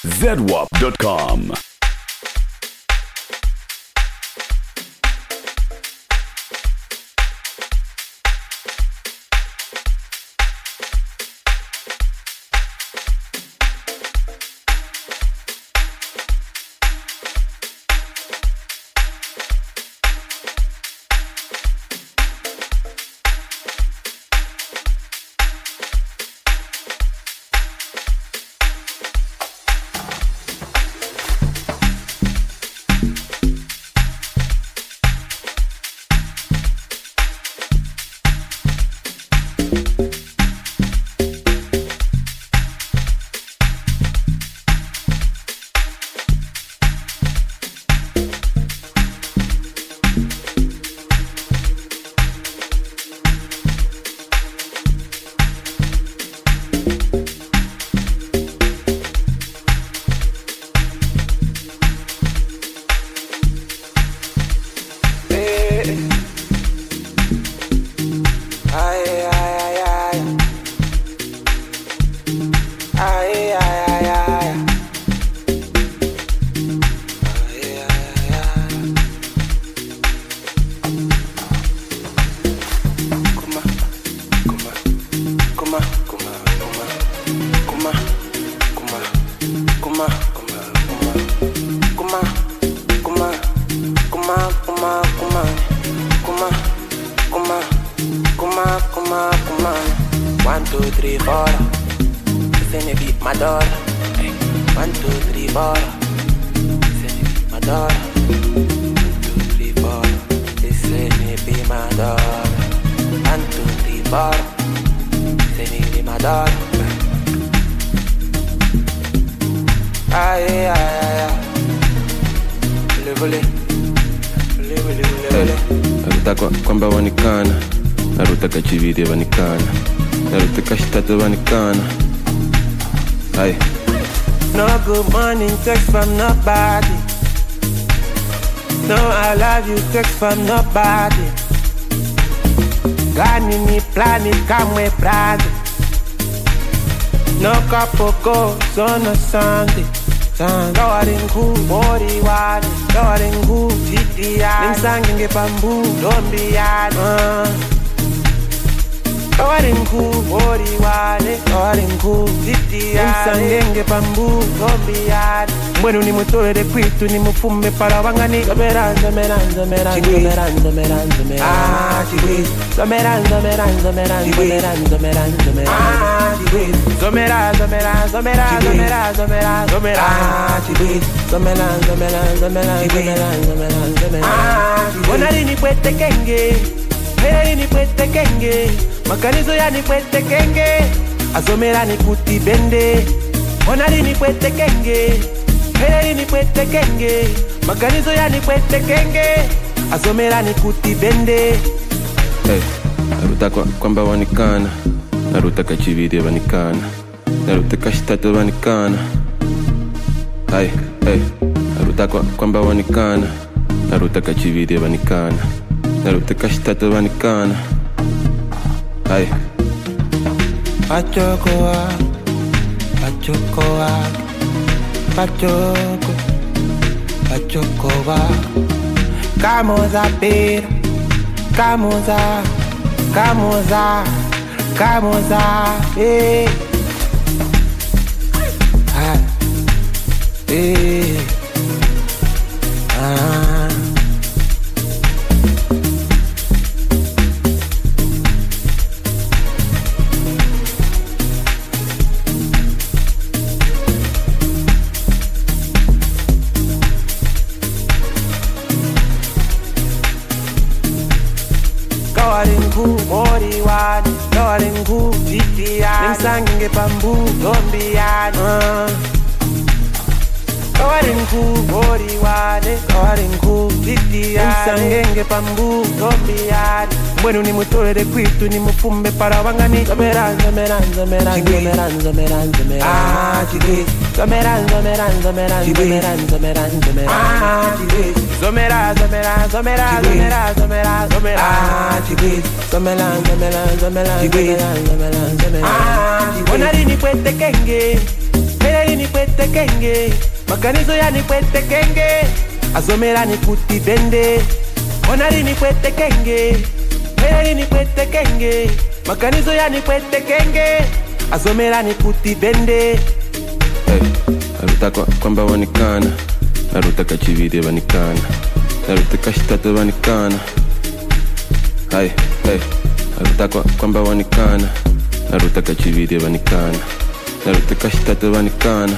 zedwap.com. Kwamba wanikana naruta kachivide wanikana naruta kashitatu wanikana. Hey. No good morning text from nobody. No I love you text from nobody. Gani ni plani kamwe brother. No couple goes on a Sunday. Going cool, body wide, going cool, titty eye. Nim singing bamboo, don't be hard. Going cool, body wide, going cool, titty eye. Nim singing bamboo, don't be hard. Mwenu ni mutole de kwitu ni mufume para wangani. Zomeran. Ah, chigwiz. Zomeran. Onari ni pwete kenge, heri ni pwete kenge, makanizo ya ni pwete kenge, azomera ni kuti bende. Onari ni pwete kenge, heri ni pwete kenge, makanizo ya ni pwete kenge, azomera ni kuti bende. Hey, naruta kwamba wanikana naruta kachivide wanikana naruta kashitatu wanikana. Hey, naruta kwamba wanikana naruta kachivide wanikana naruta kashitatu wanikana. Hey. Pachokoa Kamoza pera Kamoza eh. Mori wani, Doringu, Titian. Nim singing bamboo, don't be hard. Doringu, Mori wani, Doringu, Titian. Nim singing bamboo, don't be hard. Mwenu ni mutole de kwitu ni mufume para wangani. Zomeran. Ah, chigwiz. Zomeran. Ah, chigwiz. Zomera. Ah, chigwiz. Zomeran. Onari ni pwete kenge, Hereri ni kwete kenge, makanizo ya ni kwete kenge, azomera ni kuti bende. Onari ni kwete kenge, hereri ni kwete kenge, makanizo ya ni kwete kenge, azomera ni kuti bende. Naruta kwamba wanikana, naruta kachivide wanikana, naruta kashitata wanikana. Naruta kwamba wanikana, naruta kachivide wanikana, naruta kashitata wanikana.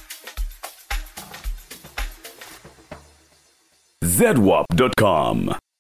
zedwap.com